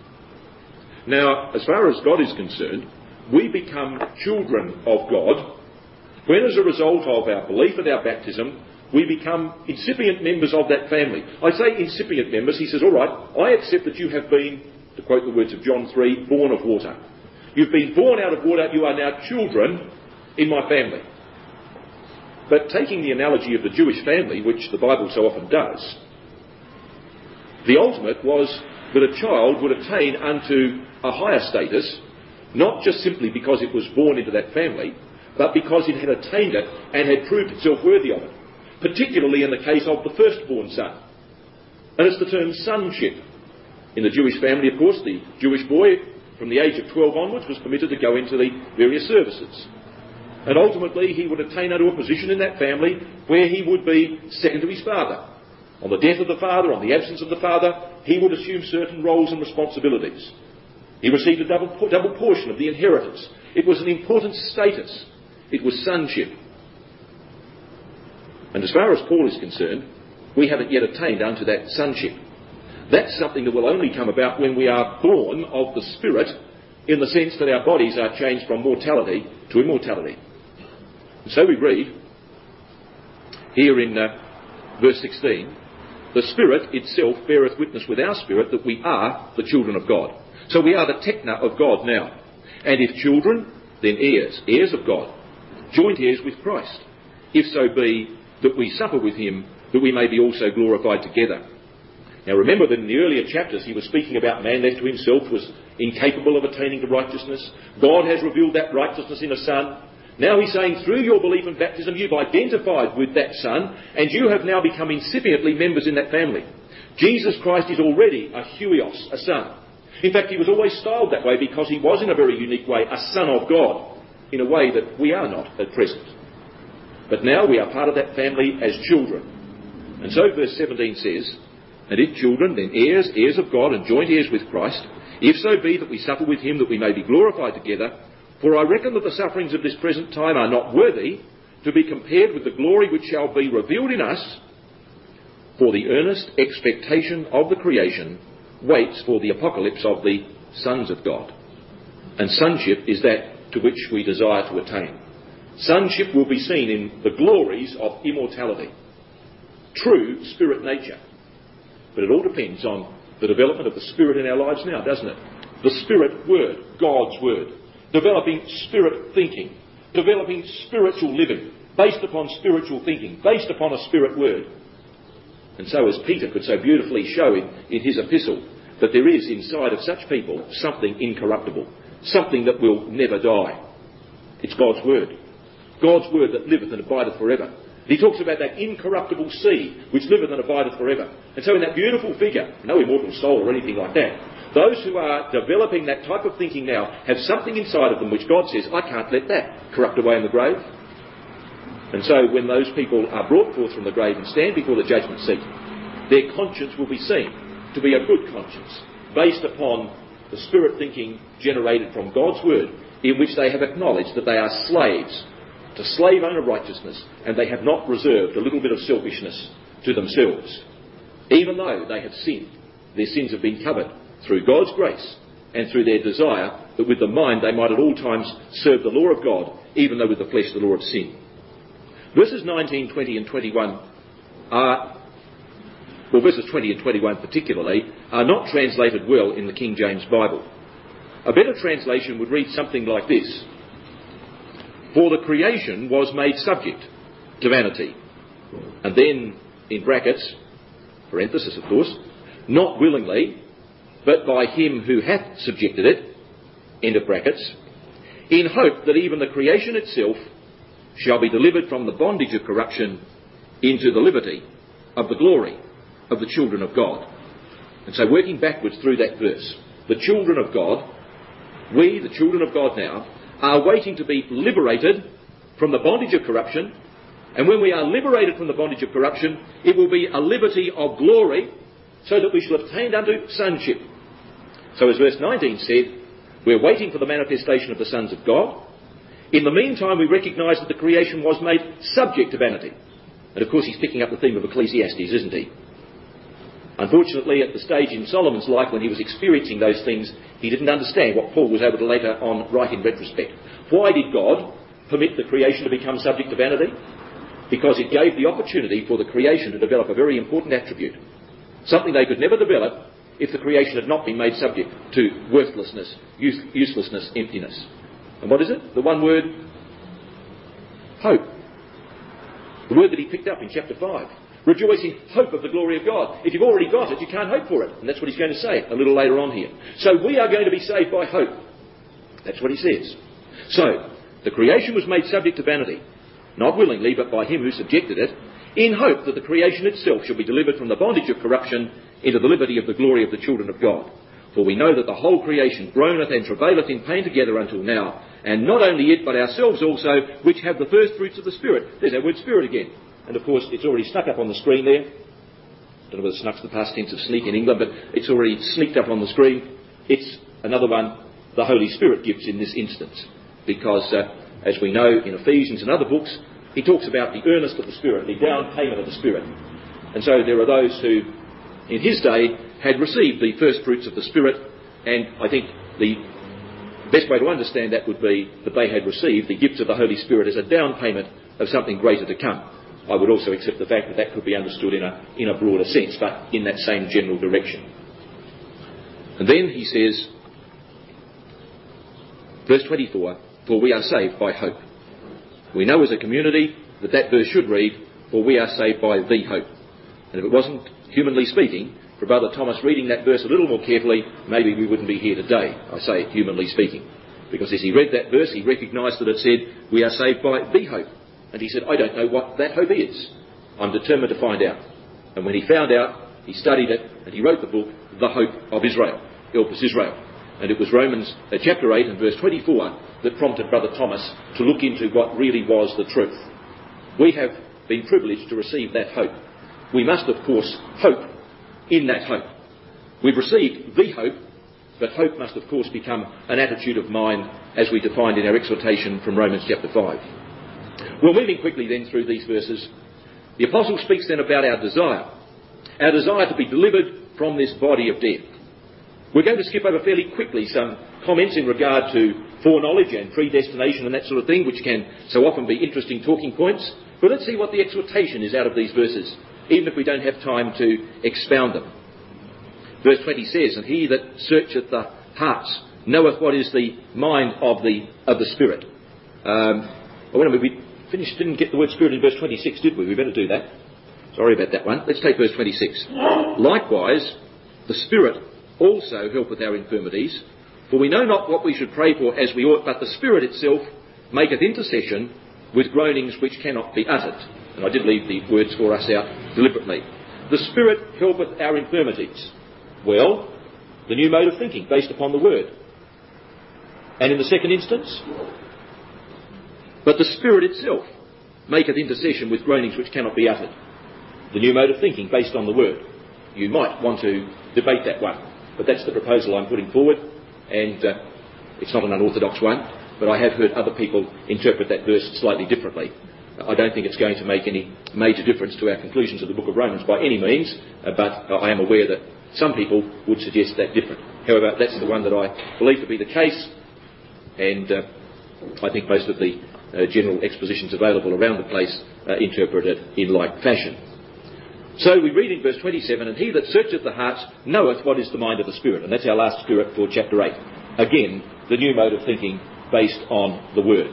Speaker 3: Now, as far as God is concerned, we become children of God when, as a result of our belief at our baptism, we become incipient members of that family. I say incipient members. He says, all right, I accept that you have been, to quote the words of John 3, born of water. You've been born out of water. You are now children in my family. But taking the analogy of the Jewish family, which the Bible so often does, the ultimate was that a child would attain unto a higher status, not just simply because it was born into that family, but because it had attained it and had proved itself worthy of it, particularly in the case of the firstborn son. And it's the term sonship. In the Jewish family, of course, the Jewish boy from the age of 12 onwards was permitted to go into the various services. And ultimately he would attain unto a position in that family where he would be second to his father. On the death of the father, on the absence of the father, he would assume certain roles and responsibilities. He received a double portion of the inheritance. It was an important status. It was sonship. And as far as Paul is concerned, we haven't yet attained unto that sonship. That's something that will only come about when we are born of the Spirit, in the sense that our bodies are changed from mortality to immortality. And so we read here in verse 16, the Spirit itself beareth witness with our spirit that we are the children of God. So we are the tekna of God now. And if children,
Speaker 1: then heirs, heirs of God, joint heirs with Christ, if so be that we suffer with him, that we may be also glorified together. Now remember that in the earlier chapters he was speaking about man left to himself was incapable of attaining to righteousness. God has revealed that righteousness in a Son. Now he's saying through your belief in baptism you've identified with that Son, and you have now become incipiently members in that family. Jesus Christ is already a huios, a Son. In fact, he was always styled that way because he was in a very unique way a Son of God, in a way that we are not at present. But now we are part of that family as children. And so verse 17 says, and if children, then heirs, heirs of God, and joint heirs with Christ, if so be that we suffer with him, that we may be glorified together. For I reckon that the sufferings of this present time are not worthy to be compared with the glory which shall be revealed in us. For the earnest expectation of the creation waits for the apocalypse of the sons of God. And sonship is that to which we desire to attain. Sonship will be seen in the glories of immortality, true spirit nature. But it all depends on the development of the Spirit in our lives now, doesn't it? The Spirit Word, God's Word. Developing Spirit thinking. Developing spiritual living, based upon spiritual thinking, based upon a Spirit Word. And so as Peter could so beautifully show in his epistle, that there is inside of such people something incorruptible, something that will never die. It's God's Word. God's Word that liveth and abideth forever. He talks about that incorruptible seed which liveth and abideth forever. And so in that beautiful figure, no immortal soul or anything like that, those who are developing that type of thinking now have something inside of them which God says, I can't let that corrupt away in the grave. And so when those people are brought forth from the grave and stand before the judgment seat, their conscience will be seen to be a good conscience, based upon the spirit thinking generated from God's Word, in which they have acknowledged that they are slaves to slave owner righteousness, and they have not reserved a little bit of selfishness to themselves. Even though they have sinned, their sins have been covered through God's grace and through their desire that with the mind they might at all times serve the law of God, even though with the flesh the law of sin. Verses 19, 20 and 21 verses 20 and 21 particularly, are not translated well in the King James Bible. A better translation would read something like this. For the creation was made subject to vanity. And then, in brackets, parenthesis of course, not willingly, but by him who hath subjected it, end of brackets, in hope that even the creation itself shall be delivered from the bondage of corruption into the liberty of the glory of the children of God. And so working backwards through that verse, the children of God, we, the children of God now, are waiting to be liberated from the bondage of corruption. And when we are liberated from the bondage of corruption, it will be a liberty of glory, so that we shall obtain unto sonship. So as verse 19 said, we're waiting for the manifestation of the sons of God. In the meantime, we recognise that the creation was made subject to vanity. And of course he's picking up the theme of Ecclesiastes, isn't he? Unfortunately, at the stage in Solomon's life when he was experiencing those things, he didn't understand what Paul was able to later on write in retrospect. Why did God permit the creation to become subject to vanity? Because it gave the opportunity for the creation to develop a very important attribute. Something they could never develop if the creation had not been made subject to worthlessness, uselessness, emptiness. And what is it? The one word, hope. The word that he picked up in chapter 5. Rejoice in hope of the glory of God. If you've already got it, you can't hope for it. And that's what he's going to say a little later on here. So we are going to be saved by hope. That's what he says. So, the creation was made subject to vanity, not willingly, but by him who subjected it, in hope that the creation itself shall be delivered from the bondage of corruption into the liberty of the glory of the children of God. For we know that the whole creation groaneth and travaileth in pain together until now, and not only it, but ourselves also, which have the first fruits of the Spirit. There's that word Spirit again. And of course, it's already snuck up on the screen there. I don't know whether snuck's the past tense of sneak in England, but it's already sneaked up on the screen. It's another one the Holy Spirit gives in this instance. Because, as we know in Ephesians and other books, he talks about the earnest of the Spirit, the down payment of the Spirit. And so there are those who, in his day, had received the first fruits of the Spirit, and I think the best way to understand that would be that they had received the gift of the Holy Spirit as a down payment of something greater to come. I would also accept the fact that that could be understood in a broader sense, but in that same general direction. And then he says, verse 24,
Speaker 2: for we are saved by hope. We know as a community that that verse should read, for we are saved by the hope. And if it wasn't, humanly speaking, for Brother Thomas reading that verse a little more carefully, maybe we wouldn't be here today. I say it humanly speaking. Because as he read that verse, he recognised that it said, we are saved by the hope. And he said, I don't know what that hope is. I'm determined to find out. And when he found out, he studied it, and he wrote the book, The Hope of Israel, Elpis Israel. And it was Romans chapter 8 and verse 24 that prompted Brother Thomas to look into what really was the truth. We have been privileged to receive that hope. We must, of course, hope in that hope. We've received the hope, but hope must, of course, become an attitude of mind as we defined in our exhortation from Romans chapter 5. Well, moving quickly then through these verses, the Apostle speaks then about our desire to be delivered from this body of death. We're going to skip over fairly quickly some comments in regard to foreknowledge and predestination and that sort of thing, which can so often be interesting talking points. But let's see what the exhortation is out of these verses, even if we don't have time to expound them. Verse 20 says, and he that searcheth the hearts knoweth what is the mind of the Spirit. We didn't get the word Spirit in verse 26, did we? We better do that. Sorry about that one. Let's take verse 26. Likewise, the Spirit also helpeth our infirmities, for we know not what we should pray for as we ought, but the Spirit itself maketh intercession with groanings which cannot be uttered. And I did leave the words for us out deliberately. The Spirit helpeth our infirmities. Well, the new mode of thinking based upon the Word. And in the second instance, but the Spirit itself maketh intercession with groanings which cannot be uttered. The new mode of thinking based on the Word. You might want to debate that one, but that's the proposal I'm putting forward, and it's not an unorthodox one, but I have heard other people interpret that verse slightly differently. I don't think it's going to make any major difference to our conclusions of the book of Romans by any means, but I am aware that some people would suggest that different. However, that's the one that I believe to be the case, and I think most of the general expositions available around the place interpret it in like fashion. So we read in verse 27, and he that searcheth the hearts knoweth what is the mind of the Spirit. And that's our last spirit for chapter 8. Again, the new mode of thinking based on the Word.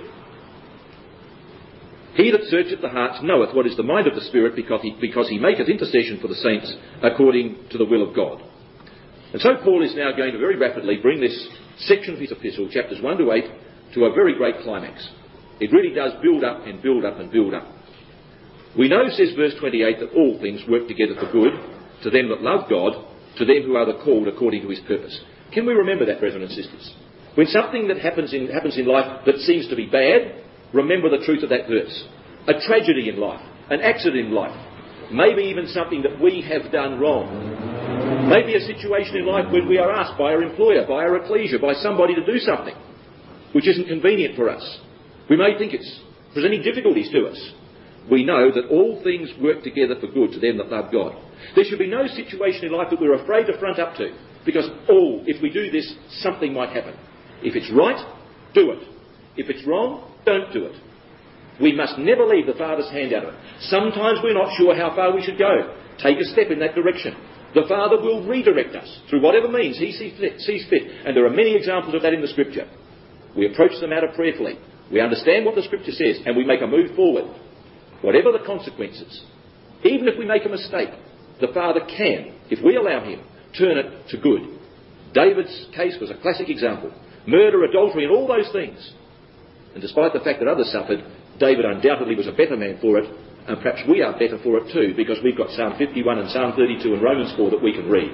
Speaker 2: He that searcheth the hearts knoweth what is the mind of the Spirit, because he maketh intercession for the saints according to the will of God. And so Paul is now going to very rapidly bring this section of his epistle, chapters 1 to 8, to a very great climax. It really does build up and build up and build up. We know, says verse 28, that all things work together for good, to them that love God, to them who are the called according to his purpose. Can we remember that, brethren and sisters? When something that happens in life that seems to be bad, remember the truth of that verse. A tragedy in life, an accident in life, maybe even something that we have done wrong. Maybe a situation in life when we are asked by our employer, by our ecclesia, by somebody to do something which isn't convenient for us. We may think it's presenting difficulties to us. We know that all things work together for good to them that love God. There should be no situation in life that we're afraid to front up to, because, if we do this, something might happen. If it's right, do it. If it's wrong, don't do it. We must never leave the Father's hand out of it. Sometimes we're not sure how far we should go. Take a step in that direction. The Father will redirect us through whatever means He sees fit. And there are many examples of that in the Scripture. We approach the matter prayerfully. We understand what the Scripture says, and we make a move forward. Whatever the consequences, even if we make a mistake, the Father can, if we allow Him, turn it to good. David's case was a classic example. Murder, adultery, and all those things. And despite the fact that others suffered, David undoubtedly was a better man for it, and perhaps we are better for it too, because we've got Psalm 51 and Psalm 32 and Romans 4 that we can read.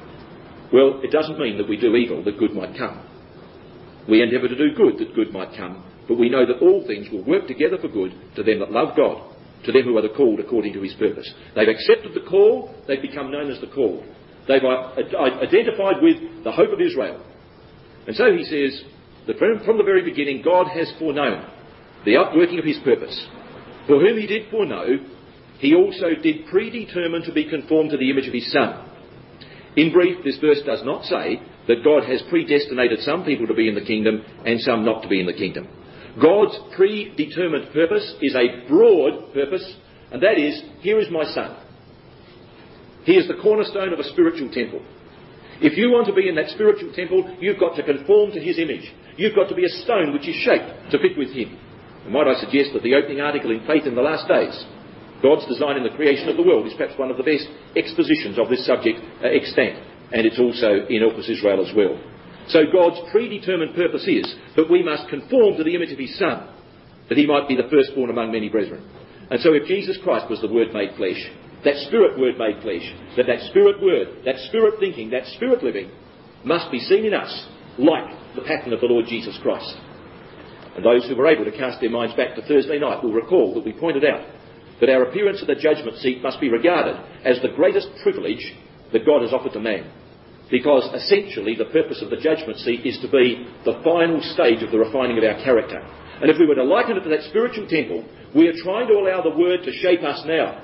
Speaker 2: Well, it doesn't mean that we do evil that good might come. We endeavour to do good that good might come, but we know that all things will work together for good to them that love God, to them who are the called according to His purpose. They've accepted the call, they've become known as the called. They've identified with the hope of Israel. And so he says that from the very beginning God has foreknown the outworking of His purpose. For whom He did foreknow, He also did predetermine to be conformed to the image of His Son. In brief, this verse does not say that God has predestinated some people to be in the kingdom and some not to be in the kingdom. God's predetermined purpose is a broad purpose, and that is, here is my Son. He is the cornerstone of a spiritual temple. If you want to be in that spiritual temple, you've got to conform to his image. You've got to be a stone which is shaped to fit with him. And might I suggest that the opening article in Faith in the Last Days, God's design in the creation of the world, is perhaps one of the best expositions of this subject extant. And it's also in Elpis Israel as well. So God's predetermined purpose is that we must conform to the image of his Son, that he might be the firstborn among many brethren. And so if Jesus Christ was the Word made flesh, that Spirit Word made flesh, that Spirit Word, that Spirit thinking, that Spirit living must be seen in us like the pattern of the Lord Jesus Christ. And those who were able to cast their minds back to Thursday night will recall that we pointed out that our appearance at the judgment seat must be regarded as the greatest privilege that God has offered to man. Because essentially the purpose of the judgment seat is to be the final stage of the refining of our character. And if we were to liken it to that spiritual temple, we are trying to allow the Word to shape us now.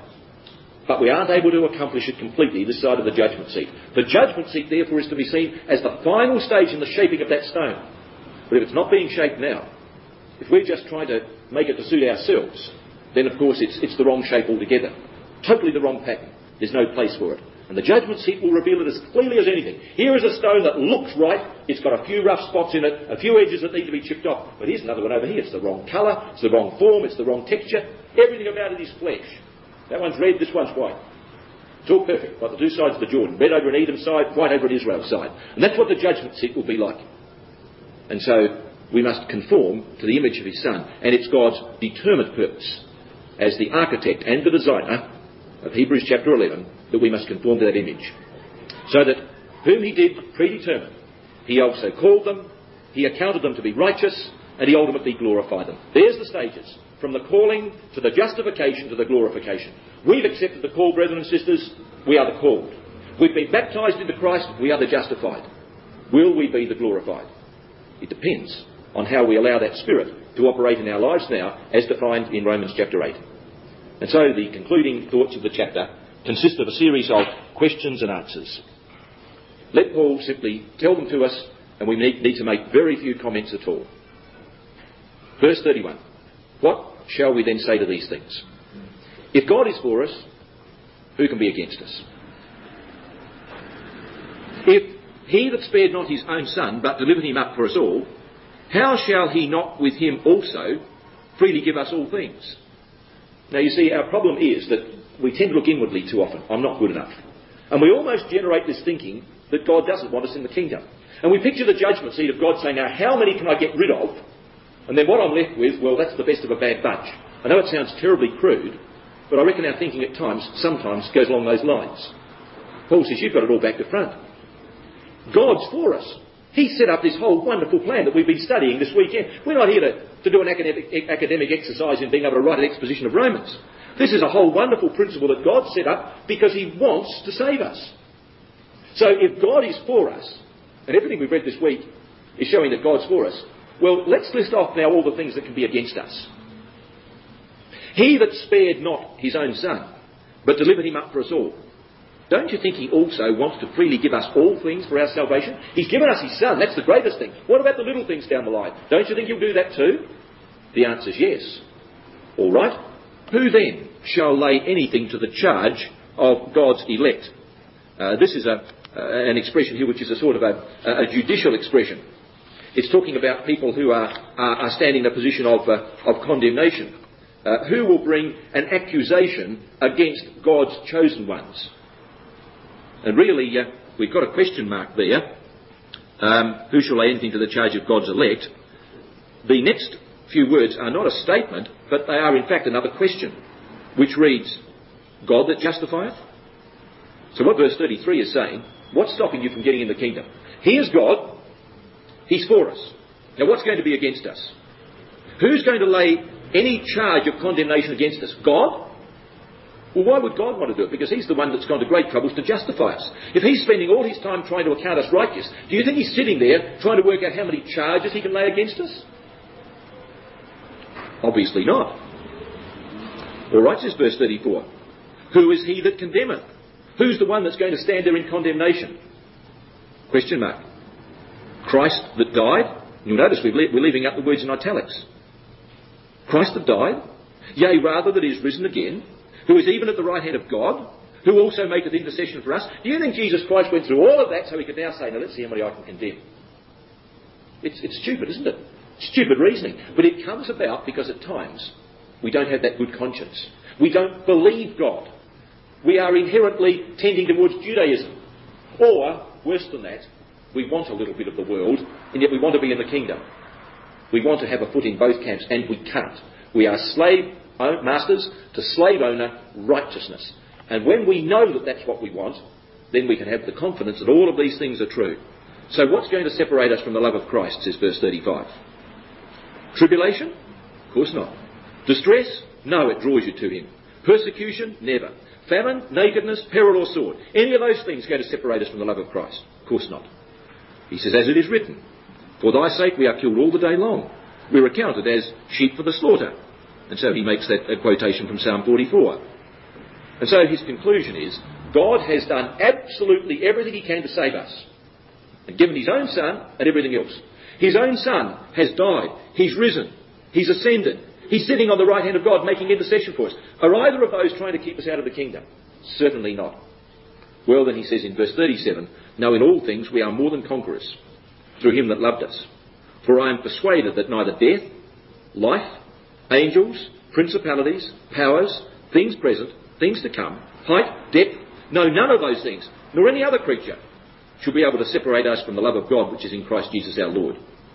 Speaker 2: But we aren't able to accomplish it completely this side of the judgment seat. The judgment seat, therefore, is to be seen as the final stage in the shaping of that stone. But if it's not being shaped now, if we're just trying to make it to suit ourselves, then of course it's the wrong shape altogether. Totally the wrong pattern. There's no place for it. And the judgment seat will reveal it as clearly as anything. Here is a stone that looks right. It's got a few rough spots in it, a few edges that need to be chipped off. But here's another one over here. It's the wrong colour, it's the wrong form, it's the wrong texture. Everything about it is flesh. That one's red, this one's white. It's all perfect, like the two sides of the Jordan. Red over an Edom side, white over an Israel side. And that's what the judgment seat will be like. And so we must conform to the image of his Son. And it's God's determined purpose as the architect and the designer of Hebrews chapter 11 that we must conform to that image. So that whom he did predetermine, he also called them, he accounted them to be righteous, and he ultimately glorified them. There's the stages, from the calling to the justification to the glorification. We've accepted the call, brethren and sisters, we are the called. We've been baptised into Christ, we are the justified. Will we be the glorified? It depends on how we allow that Spirit to operate in our lives now, as defined in Romans chapter 8. And so the concluding thoughts of the chapter consist of a series of questions and answers. Let Paul simply tell them to us, and we need to make very few comments at all. Verse 31. What shall we then say to these things? If God is for us, who can be against us? If he that spared not his own Son, but delivered him up for us all, how shall he not with him also freely give us all things? Now you see, our problem is that we tend to look inwardly too often. I'm not good enough. And we almost generate this thinking that God doesn't want us in the kingdom. And we picture the judgment seat of God saying, now how many can I get rid of? And then what I'm left with, well, that's the best of a bad bunch. I know it sounds terribly crude, but I reckon our thinking at times, sometimes, goes along those lines. Paul says, you've got it all back to front. God's for us. He set up this whole wonderful plan that we've been studying this weekend. We're not here to do an academic exercise in being able to write an exposition of Romans. This is a whole wonderful principle that God set up because he wants to save us. So if God is for us, and everything we've read this week is showing that God's for us, well, let's list off now all the things that can be against us. He that spared not his own Son, but delivered him up for us all. Don't you think he also wants to freely give us all things for our salvation? He's given us his Son. That's the greatest thing. What about the little things down the line? Don't you think he'll do that too? The answer is yes. All right. Who then shall lay anything to the charge of God's elect? This is an expression here which is a sort of a judicial expression. It's talking about people who are standing in a position of condemnation. Who will bring an accusation against God's chosen ones? And really, we've got a question mark there. Who shall lay anything to the charge of God's elect? The next few words are not a statement, but they are in fact another question, which reads, God that justifieth? So what verse 33 is saying, what's stopping you from getting in the kingdom? Here's God. He's for us. Now what's going to be against us? Who's going to lay any charge of condemnation against us? God? Well, why would God want to do it? Because he's the one that's gone to great troubles to justify us. If he's spending all his time trying to account us righteous, do you think he's sitting there trying to work out how many charges he can lay against us? Obviously not. All right, says verse 34. Who is he that condemneth? Who's the one that's going to stand there in condemnation? Question mark. Christ that died. You'll notice we're leaving up the words in italics. Christ that died, yea, rather that he is risen again, who is even at the right hand of God, who also maketh intercession for us. Do you think Jesus Christ went through all of that so he could now say, now let's see how many I can condemn? It's stupid, isn't it? Stupid reasoning. But it comes about because at times we don't have that good conscience. We don't believe God. We are inherently tending towards Judaism. Or, worse than that, we want a little bit of the world, and yet we want to be in the kingdom. We want to have a foot in both camps, and we can't. We are slave masters to slave owner righteousness. And when we know that that's what we want, then we can have the confidence that all of these things are true. So what's going to separate us from the love of Christ, says verse 35? Tribulation? Of course not. Distress? No, it draws you to him. Persecution? Never. Famine? Nakedness? Peril or sword? Any of those things going to separate us from the love of Christ? Of course not. He says, as it is written, for thy sake we are killed all the day long. We are accounted as sheep for the slaughter. And so he makes that a quotation from Psalm 44. And so his conclusion is, God has done absolutely everything he can to save us. And given his own Son and everything else. His own Son has died. He's risen. He's ascended. He's sitting on the right hand of God making intercession for us. Are either of those trying to keep us out of the kingdom? Certainly not. Well, then he says in verse 37, no, in all things we are more than conquerors through him that loved us. For I am persuaded that neither death, life, angels, principalities, powers, things present, things to come, height, depth, no, none of those things, nor any other creature, shall be able to separate us from the love of God which is in Christ Jesus our Lord.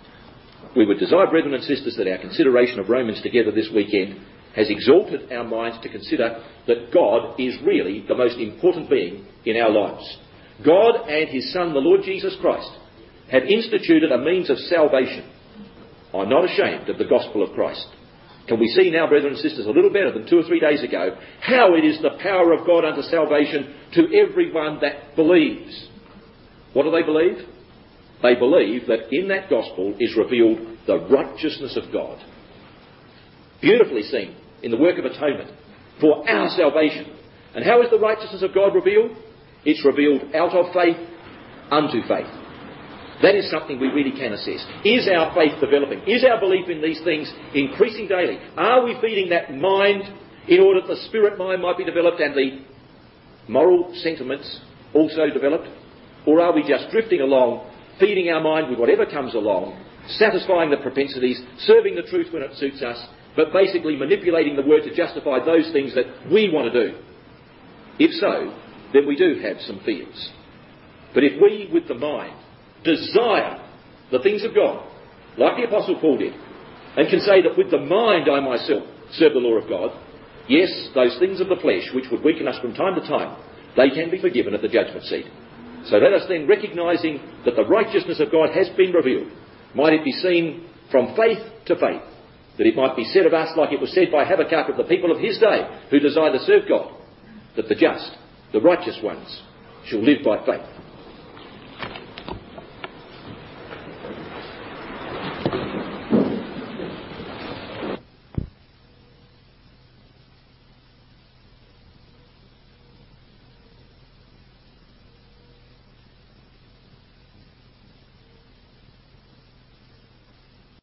Speaker 2: We would desire, brethren and sisters, that our consideration of Romans together this weekend has exalted our minds to consider that God is really the most important being in our lives. God and his Son, the Lord Jesus Christ, have instituted a means of salvation. I'm not ashamed of the gospel of Christ. Can we see now, brethren and sisters, a little better than 2 or 3 days ago, how it is the power of God unto salvation to everyone that believes. What do they believe? They believe that in that gospel is revealed the righteousness of God. Beautifully seen in the work of atonement for our salvation. And how is the righteousness of God revealed? It's revealed out of faith unto faith. That is something we really can assess. Is our faith developing? Is our belief in these things increasing daily? Are we feeding that mind in order that the spirit mind might be developed and the moral sentiments also developed? Or are we just drifting along, feeding our mind with whatever comes along, satisfying the propensities, serving the truth when it suits us, but basically manipulating the word to justify those things that we want to do? If so, then we do have some fears. But if we, with the mind, desire the things of God, like the Apostle Paul did, and can say that with the mind I myself serve the law of God, yes, those things of the flesh which would weaken us from time to time, they can be forgiven at the judgment seat. So let us then, recognising that the righteousness of God has been revealed, might it be seen from faith to faith, that it might be said of us, like it was said by Habakkuk of the people of his day who desire to serve God, that the just, the righteous ones, shall live by faith.